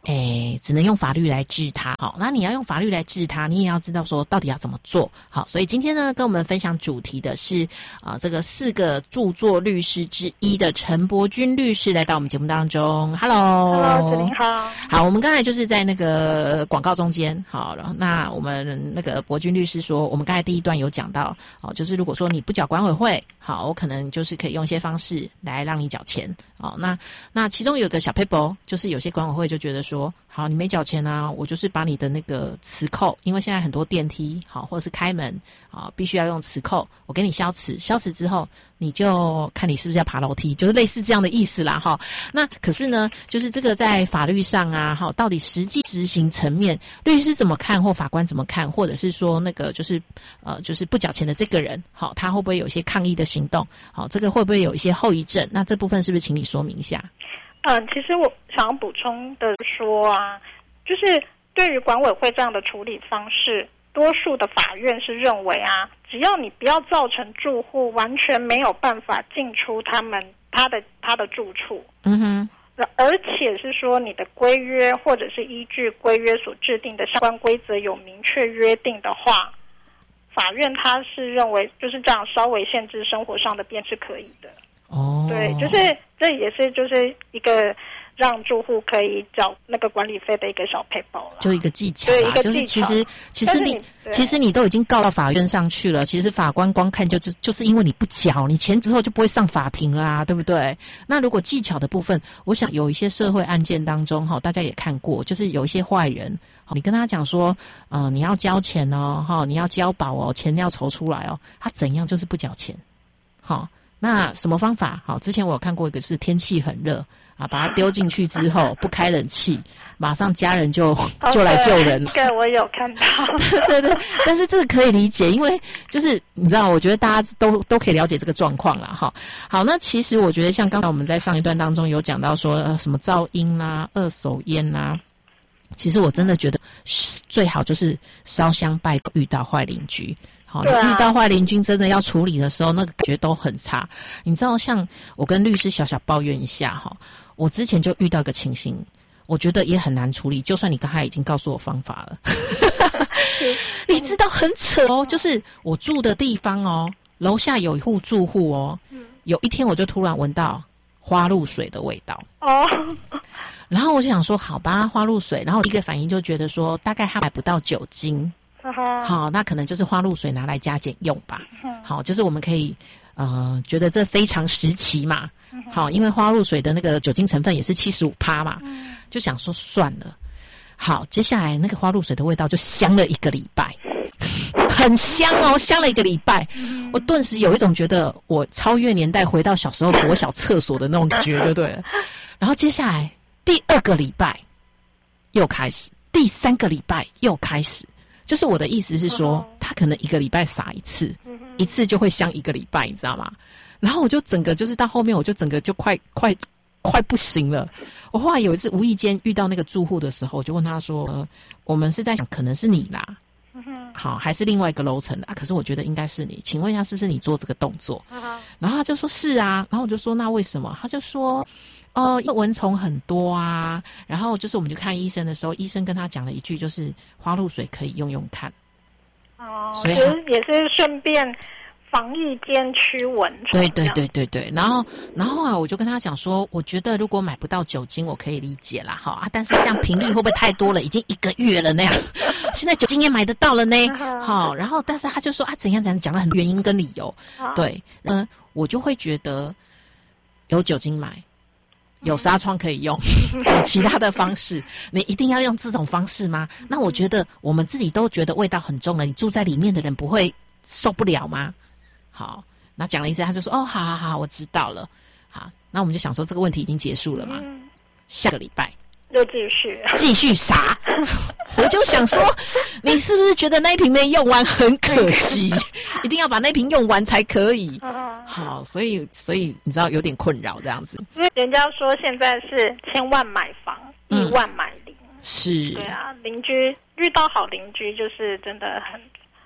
G: 只能用法律来治他。好，那你要用法律来治他，你也要知道说到底要怎么做。好，所以今天呢，跟我们分享主题的是这个4个著作律师之一的陈伯钧律师来到我们节目当中。Hello，
H: 子玲好。
G: 好，我们刚才就是在那个广告中间，好，然后那我们那个伯钧律师说，我们刚才第一段有讲到，就是如果说你不缴管委会，好，我可能就是可以用一些方式来让你缴钱。好，那其中有个小 paper， 就是有些管委会就觉得说，好，你没缴钱啊，我就是把你的那个磁扣，因为现在很多电梯好或者是开门必须要用磁扣，我给你消磁之后，你就看你是不是要爬楼梯，就是类似这样的意思啦哈。那可是呢，就是这个在法律上啊，好，到底实际执行层面，律师怎么看或法官怎么看，或者是说那个就是不缴钱的这个人，好，他会不会有一些抗议的行动？好，这个会不会有一些后遗症？那这部分是不是请你说明一下？
H: 其实我想要补充的说啊，就是对于管委会这样的处理方式，多数的法院是认为啊，只要你不要造成住户完全没有办法进出他的住处，而且是说你的规约或者是依据规约所制定的相关规则有明确约定的话，法院他是认为就是这样稍微限制生活上的便是可以的。对，就是这也是就是一个让住户可以缴那个管理费的一个小配包了，
G: 就一个技巧啦，就是其实你都已经告到法院上去了，其实法官光看就是因为你不缴，你钱之后就不会上法庭啦，对不对？那如果技巧的部分，我想有一些社会案件当中大家也看过，就是有一些坏人，你跟他讲说你要交钱哦，你要交保哦，钱要筹出来哦，他怎样就是不缴钱。好，那什么方法？好，之前我有看过一个是天气很热把它丢进去之后不开冷气，马上家人就来救人了。
H: 这个我有看到。
G: 对，但是这个可以理解，因为就是你知道，我觉得大家都可以了解这个状况啦。好，那其实我觉得像刚才我们在上一段当中有讲到说什么噪音啊、二手烟啊，其实我真的觉得最好就是烧香拜遇到坏邻居。好，你遇到坏邻居真的要处理的时候，那个感觉都很差。你知道，像我跟律师小抱怨一下我之前就遇到一个情形，我觉得也很难处理。就算你刚才已经告诉我方法了，你知道很扯就是我住的地方楼下有一户住户有一天我就突然闻到花露水的味道然后我就想说，好吧，花露水，然后第一个反应就觉得说，大概他买不到酒精。好，那可能就是花露水拿来加减用吧。好，就是我们可以觉得这非常时期嘛。好，因为花露水的那个酒精成分也是75%嘛，就想说算了。好，接下来那个花露水的味道就香了1个礼拜，很香香了1个礼拜。我顿时有一种觉得我超越年代回到小时候国小厕所的那种感觉就对了。然后接下来第2个礼拜又开始，第3个礼拜又开始。就是我的意思是说，他可能1个礼拜撒一次，一次就会香1个礼拜，你知道吗？然后我就整个就是到后面，我就整个就快不行了。我后来有一次无意间遇到那个住户的时候，我就问他说：我们是在想可能是你啦，好，还是另外一个楼层的可是我觉得应该是你，请问一下是不是你做这个动作？然后他就说是啊，然后我就说那为什么？他就说因为蚊虫很多啊，然后就是我们去看医生的时候，医生跟他讲了一句，就是花露水可以用用看。所以
H: 也是顺便防疫兼驱蚊虫。
G: 对。然后我就跟他讲说，我觉得如果买不到酒精，我可以理解啦，但是这样频率会不会太多了？已经1个月了那样，现在酒精也买得到了呢。好，然后但是他就说怎样讲了很多原因跟理由。对，我就会觉得有酒精买。有纱窗可以用，有其他的方式，你一定要用这种方式吗？那我觉得我们自己都觉得味道很重了，你住在里面的人不会受不了吗？好，那讲了一次，他就说好，我知道了。好，那我们就想说这个问题已经结束了嘛，下个礼拜
H: 又继续撒。
G: 我就想说，你是不是觉得那一瓶没用完很可惜？一定要把那瓶用完才可以。好，所以你知道有点困扰这样子。
H: 因为人家说现在是1000万买房，1万买邻。
G: 是。
H: 对啊，邻居遇到好邻居就是真的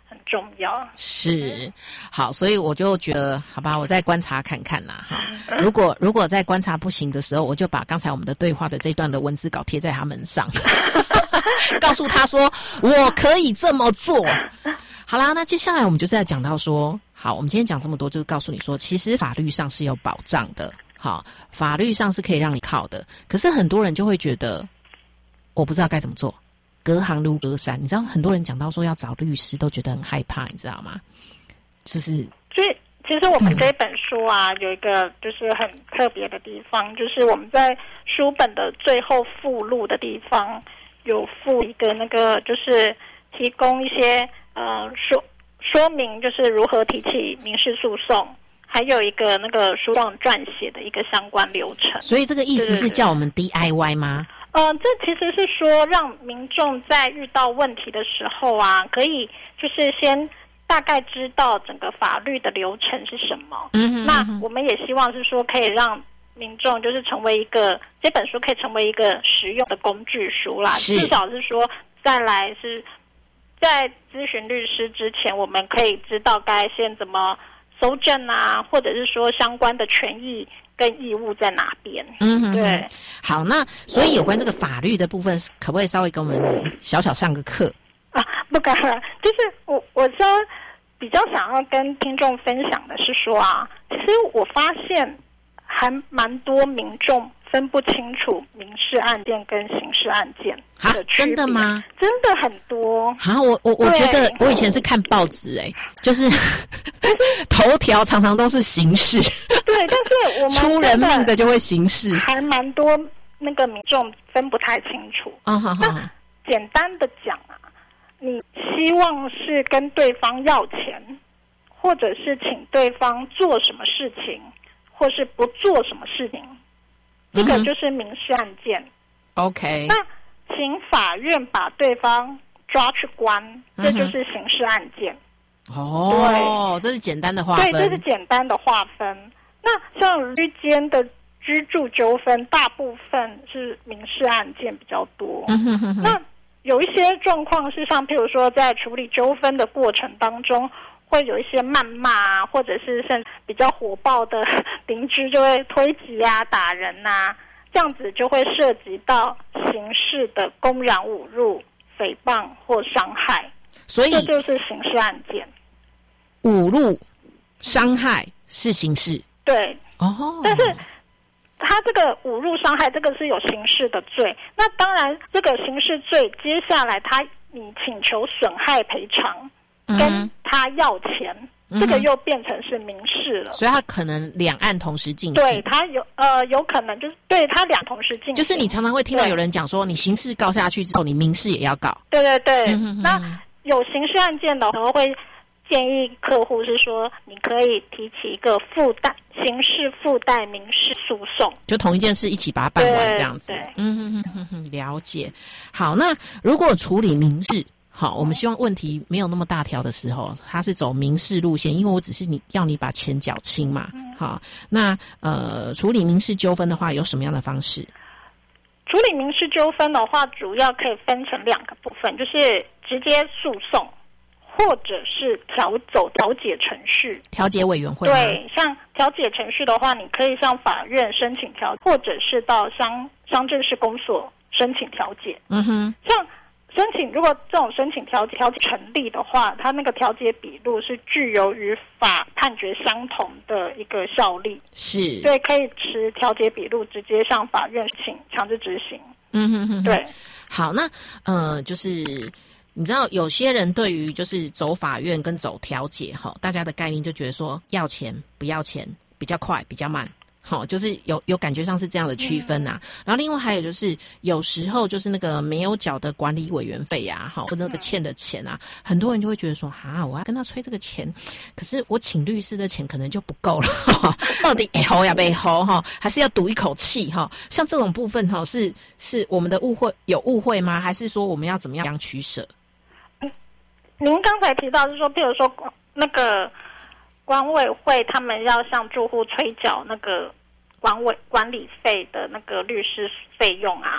H: 很重要。
G: 是，好，所以我就觉得，好吧，我再观察看看啦，哈。如果在观察不行的时候，我就把刚才我们的对话的这段的文字稿贴在他门上，告诉他说我可以这么做。好啦，那接下来我们就是在讲到说，好，我们今天讲这么多，就是告诉你说，其实法律上是有保障的，好，法律上是可以让你靠的。可是很多人就会觉得，我不知道该怎么做，隔行如隔山。你知道，很多人讲到说要找律师，都觉得很害怕，你知道吗？就是，
H: 所以其实我们这本书啊，有一个就是很特别的地方，就是我们在书本的最后附录的地方有附一个那个，就是提供一些说明，就是如何提起民事诉讼，还有一个那个诉状撰写的一个相关流程。
G: 所以这个意思是叫我们 DIY 吗？
H: 这其实是说让民众在遇到问题的时候啊，可以就是先大概知道整个法律的流程是什么。那我们也希望是说可以让民众就是成为一个，这本书可以成为一个实用的工具书啦。至少是说，再来是在咨询律师之前，我们可以知道该先怎么搜证啊，或者是说相关的权益跟义务在哪边。对。
G: 好，那所以有关这个法律的部分，可不可以稍微跟我们小小上个课
H: 啊？不敢了，就是我说比较想要跟听众分享的是说啊，其实我发现还蛮多民众分不清楚民事案件跟刑事案件的区别。
G: 真的吗？
H: 真的很多。
G: 我觉得我以前是看报纸就是头条常常都是刑事。对，
H: 但是我们
G: 出人命的就会刑事，
H: 还蛮多那个民众分不太清楚。那简单的讲啊，你希望是跟对方要钱，或者是请对方做什么事情，或是不做什么事情，这个就是民事案件。
G: OK。
H: 那请法院把对方抓去关，这就是刑事案件。
G: 对，这是简单的划分。
H: 对，这是简单的划分。那像居间的居住纠纷，大部分是民事案件比较多。那有一些状况是像譬如说在处理纠纷的过程当中，会有一些谩骂啊，或者是甚至比较火爆的邻居就会推挤啊、打人啊，这样子就会涉及到刑事的公然侮辱、诽谤或伤害。
G: 所以
H: 这就是刑事案件。
G: 侮辱、伤害是刑事。
H: 对。但是他这个侮辱、伤害，这个是有刑事的罪。那当然，这个刑事罪接下来你请求损害赔偿，跟他要钱，这个又变成是民事了。
G: 所以他可能两案同时进行。
H: 对，他有可能就是对他两同时进行。
G: 就是你常常会听到有人讲说，你刑事告下去之后，你民事也要告。
H: 对。那有刑事案件的时候会建议客户是说，你可以提起一个刑事附带民事诉讼，
G: 就同一件事一起把它办完这样子。了解。好，那如果处理民事，好，我们希望问题没有那么大条的时候，他是走民事路线，因为我只是要你把钱缴清嘛。好，那处理民事纠纷的话，有什么样的方式？
H: 处理民事纠纷的话，主要可以分成两个部分，就是直接诉讼，或者是调解程序。调解委员会。对，像调解程序的话，你可以向法院申请调解，或者是到乡镇市公所申请调解。像申请，如果这种申请调解成立的话，它那个调解笔录是具有与法判决相同的一个效力，是，所以可以持调解笔录直接向法院请强制执行。对。
G: 好，那就是你知道有些人对于就是走法院跟走调解大家的概念就觉得说要钱不要钱，比较快比较慢。就是有感觉上是这样的区分啊。然后另外还有就是有时候就是那个没有缴的管理委员费啊，或者那个欠的钱啊，很多人就会觉得说我要跟他催这个钱，可是我请律师的钱可能就不够了，到底要要被还是要赌一口气像这种部分是我们的有误会吗？还是说我们要怎么样取舍？
H: 您刚才提到是说，譬如说那个管委会他们要向住户催缴那个管理费的那个律师费用啊，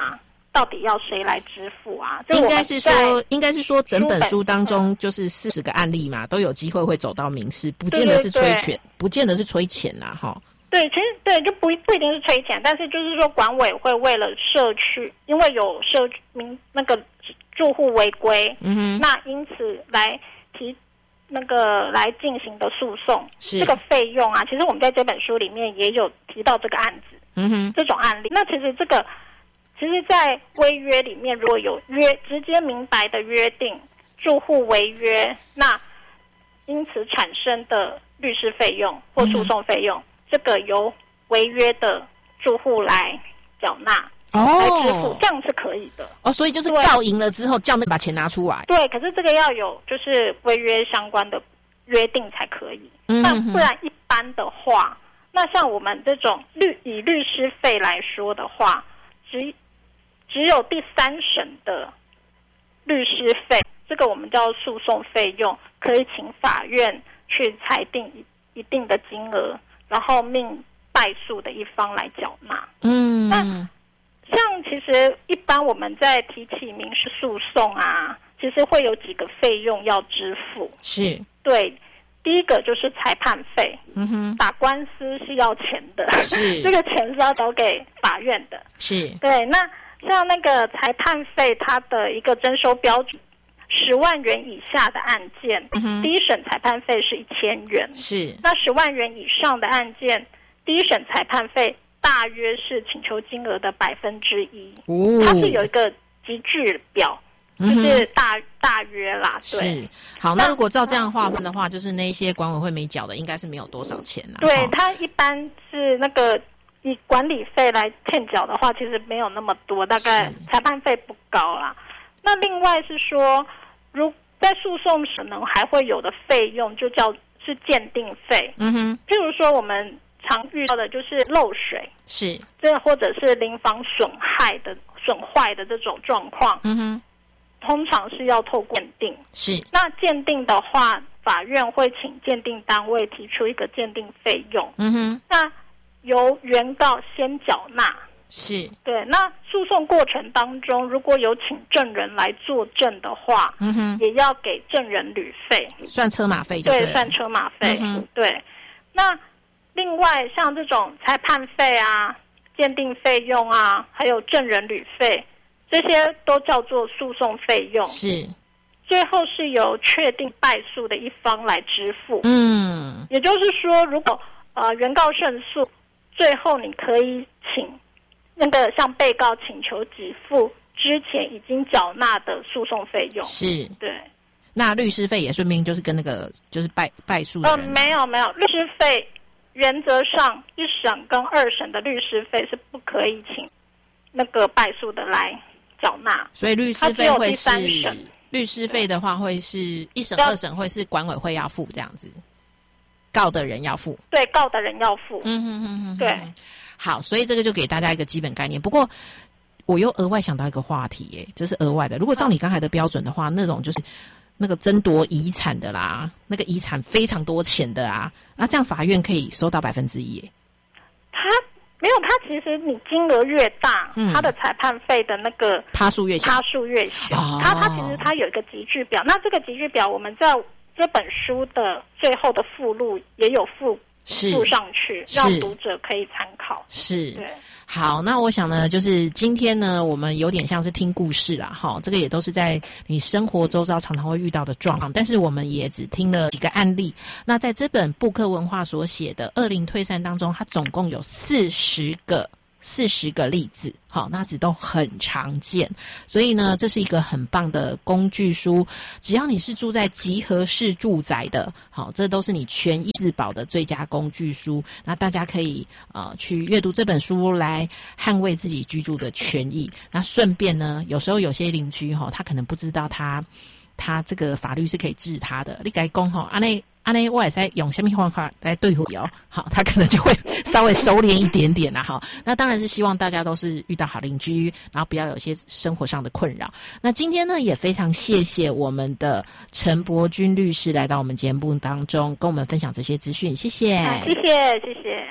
H: 到底要谁来支付啊？
G: 应该是说整本书当中就是40个案例嘛，都有机会会走到民事，不见得是催钱，不见得是催钱啦，哈。
H: 对，其实对就不一定是催钱，但是就是说管委会为了社区，因为有那个住户违规，那因此来进行的诉讼，这个费用啊，其实我们在这本书里面也有提到这个案子，这种案例。那其实在规约里面，如果有直接明白的约定，住户违约，那因此产生的律师费用或诉讼费用，这个由违约的住户来缴纳，来支付，这样是可以的。
G: 所以就是告赢了之后，叫那把钱拿出来。
H: 对，可是这个要有就是规约相关的约定才可以。那不然一般的话，那像我们这种以律师费来说的话，只有第3审的律师费，这个我们叫诉讼费用，可以请法院去裁定一定的金额，然后命败诉的一方来缴纳。那像其实一般我们在提起民事诉讼啊，其实会有几个费用要支付。
G: 是，
H: 对，第一个就是裁判费，打官司是要钱的，是这个钱是要交给法院的。
G: 是，
H: 对，那像那个裁判费，它的一个征收标准，10万元以下的案件，第一审裁判费是1000元。
G: 是，
H: 那10万元以上的案件，第一审裁判费大约是请求金额的1%。它是有一个集聚表，就是大约啦。对，
G: 是。好，那如果照这样划分的话，就是那些管委会没缴的，应该是没有多少钱啦。
H: 对，它一般是那个以管理费来欠缴的话，其实没有那么多，大概裁判费不高啦。那另外是说，在诉讼时呢，还会有的费用就是鉴定费。譬如说我们常遇到的就是漏水，
G: 是
H: 这或者是邻房损坏的这种状况，通常是要透过鉴定。
G: 是，
H: 那鉴定的话，法院会请鉴定单位提出一个鉴定费用。那由原告先缴纳。
G: 是，
H: 对。那诉讼过程当中，如果有请证人来作证的话，也要给证人旅费，
G: 算车马费就对了。
H: 对，算车马费。对。那另外像这种裁判费啊、鉴定费用啊，还有证人旅费，这些都叫做诉讼费用。
G: 是。
H: 最后是由确定败诉的一方来支付。也就是说，如果原告胜诉，最后你可以请那个向被告请求给付之前已经缴纳的诉讼费用。
G: 是，
H: 对。
G: 那律师费也顺便就是跟那个就是败诉的人。
H: 没有，律师费原则上1审跟2审的律师费是不可以请那个败诉的来缴纳。
G: 所以律师费会是
H: 3审。
G: 律师费的话会是1审、2审会是管委会要付这样子，告的人要付。
H: 对，告的人要付。对。
G: 好，所以这个就给大家一个基本概念。不过我又额外想到一个话题耶，这是额外的。如果照你刚才的标准的话，那种就是那个争夺遗产的啦，那个遗产非常多钱的啊，那这样法院可以收到1%耶。
H: 他没有，他其实你金额越大，他的裁判费的那个
G: 趴数越小。
H: 他其实他有一个集聚表，那这个集聚表我们在这本书的最后的附录也有附上去，让读者可以参考。
G: 是，
H: 对。
G: 好，那我想呢，就是今天呢，我们有点像是听故事啦，哈，这个也都是在你生活周遭常常会遇到的状况，但是我们也只听了几个案例。那在这本布克文化所写的恶灵退散当中，它总共有40个例子，好，那只都很常见，所以呢，这是一个很棒的工具书。只要你是住在集合式住宅的，好，这都是你权益自保的最佳工具书。那大家可以去阅读这本书来捍卫自己居住的权益。那顺便呢，有时候有些邻居他可能不知道他这个法律是可以治他的，你该讲安内我也在用什么方法来对付好，他可能就会稍微收敛一点点啦。好，那当然是希望大家都是遇到好邻居，然后不要有一些生活上的困扰。那今天呢，也非常谢谢我们的陈柏君律师来到我们节目当中，跟我们分享这些资讯，谢谢。
H: 谢谢。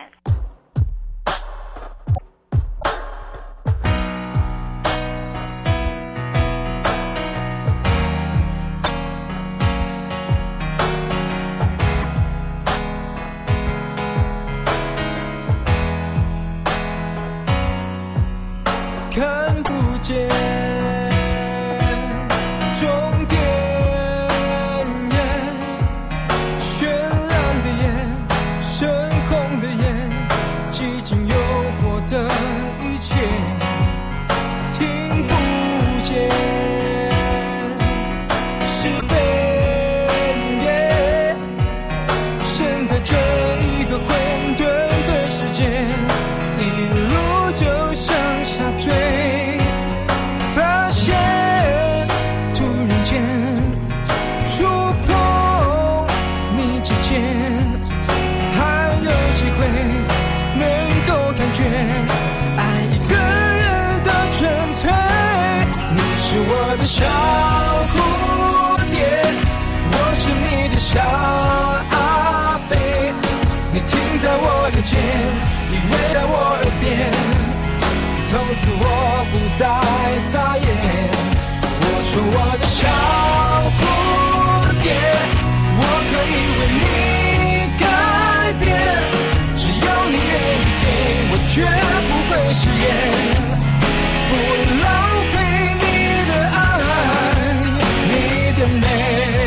A: 你回到我耳边，从此我不再撒野。我说我的小蝴蝶，我可以为你改变，只要你愿意给我，绝不会食言。不浪费你的爱，你的美。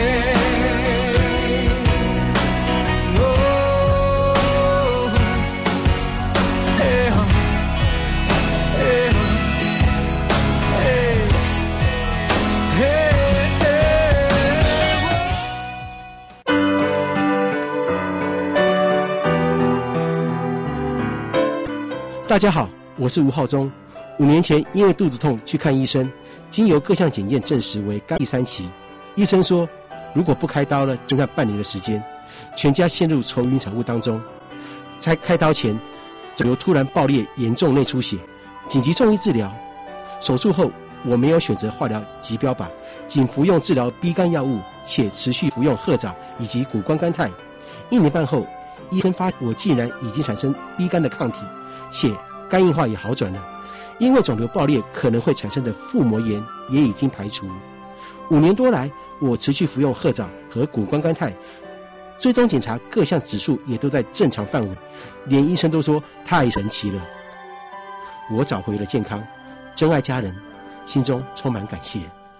B: 大家好，我是吴浩中。5年前因为肚子痛去看医生，经由各项检验证实为肝第3期。医生说，如果不开刀了，剩下半年的时间，全家陷入愁云惨雾当中。在开刀前，肿瘤突然爆裂，严重内出血，紧急送医治疗。手术后，我没有选择化疗及标靶，仅服用治疗 B 肝药物，且持续服用褐藻以及谷胱甘肽。1年半后，医生发现我竟然已经产生 B 肝的抗体，且肝硬化也好转了。因为肿瘤爆裂可能会产生的腹膜炎也已经排除。5年多来，我持续服用褐藻和谷胱甘肽，追踪检查各项指数也都在正常范围，连医生都说太神奇了。我找回了健康，真爱家人，心中充满感谢。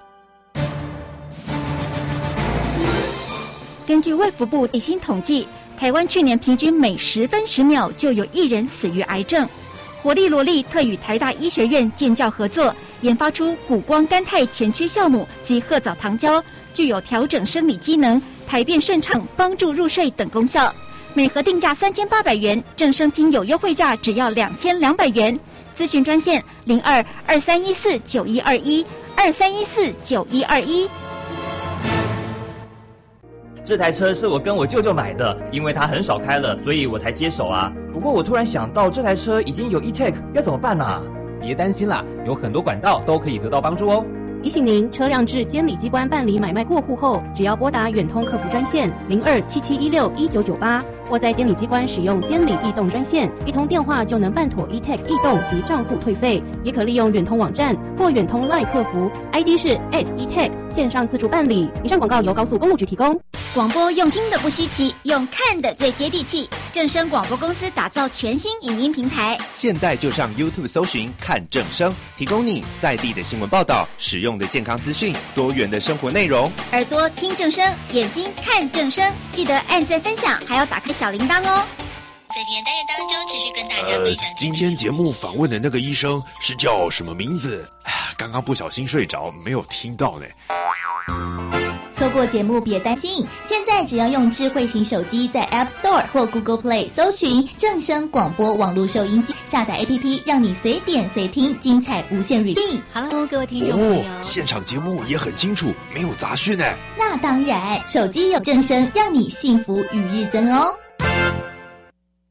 C: 根据卫福部最新统计，台湾去年平均每10分10秒就有1人死于癌症。活力罗力特与台大医学院建教合作，研发出谷胱甘肽前驱酵母及褐藻糖胶，具有调整生理机能、排便顺畅、帮助入睡等功效。每盒定价3800元，正声听友优惠价只要2200元。咨询专线02-2314-9121，2314-9121。
D: 这台车是我跟我舅舅买的，因为他很少开了，所以我才接手啊。不过我突然想到，这台车已经有 eTag， 要怎么办啊？
E: 别担心啦，有很多管道都可以得到帮助哦。
M: 提醒您，车辆至监理机关办理买卖过户后，只要拨打远通客服专线0277161998，或在监理机关使用监理易动专线，一通电话就能办妥 eTag 易动及账户退费。也可利用远通网站或远通 LINE 客服 ，ID 是@eTag，线上自助办理。以上广告由高速公路局提供。
C: 广播用听的不稀奇，用看的最接地气。正声广播公司打造全新影音平台，
O: 现在就上 YouTube 搜寻看正声，提供你在地的新闻报道、实用的健康资讯、多元的生活内容。
C: 耳朵听正声，眼睛看正声，记得按赞分享，还要打开小铃铛哦。
Y: 在今天单元当中，持续跟大家分享。
Z: 今天节目访问的那个医生是叫什么名字？刚刚不小心睡着，没有听到呢。
X: 错过节目别担心，现在只要用智慧型手机在 App Store 或 Google Play 搜寻正声广播网络收音机，下载 APP， 让你随点随听，精彩无限
C: Hello， 各位听众朋友，
Z: 现场节目也很清楚，没有杂讯呢。
X: 那当然，手机有正声，让你幸福与日增哦。